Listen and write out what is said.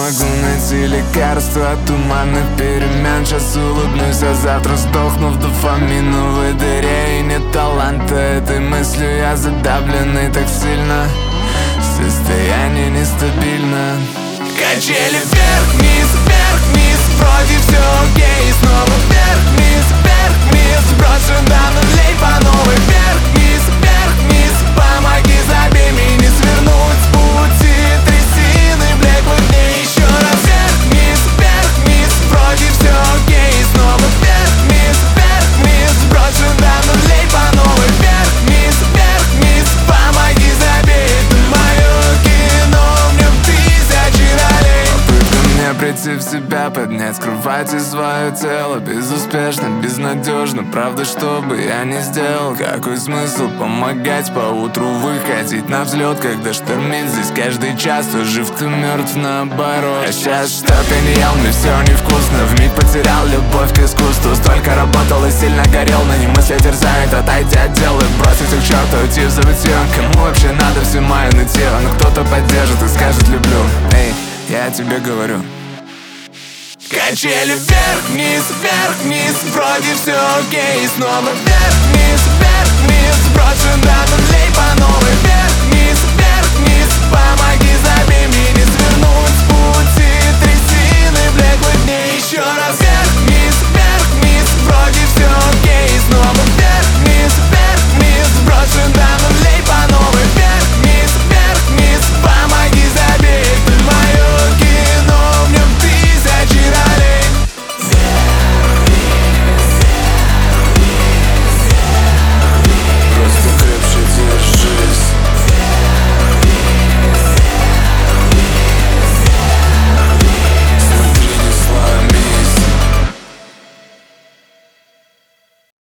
могу найти лекарство от туманных перемен. Сейчас улыбнусь, а завтра сдохну в дофаминовой дыре. И нет таланта этой мыслью, я задавленный так сильно. Состояние нестабильно. Качели вверх-вниз, вверх-вниз, вроде все окей. И снова вверх-вниз, вверх-вниз, брошу до нулей по новой. Вверх-вниз, вверх-вниз, помоги, забей меня, не свернуть с пути трясины блеклых дней. Еще раз вверх-вниз, вверх-вниз, вроде все окей. И снова вверх-вниз, вверх-вниз, брошу до нулей по новой. Вверх-вниз, вверх-вниз, помоги, забей, это мое кино, мне в тысячи ролей. Попытка мне прийти в себя, поднять с кровати свое тело. Безуспешно, безнадежно, правда, что бы я ни сделал. Какой смысл помогать поутру выходить на взлет, когда штормит здесь каждый час. То жив, ты мертв, наоборот. А сейчас что ты не ел, мне все невкусно. Вмиг потерял любовь к искусству. Столько работал и сильно горел, но не мысли терзают. Отойти от дела, бросить их к черту, уйти в забытье. Кому вообще надо все мое нытье? Но кто-то поддержит и скажет люблю. Эй, я тебе говорю. Качели вверх-вниз, вверх-вниз, вроде все окей. И снова вверх-вниз.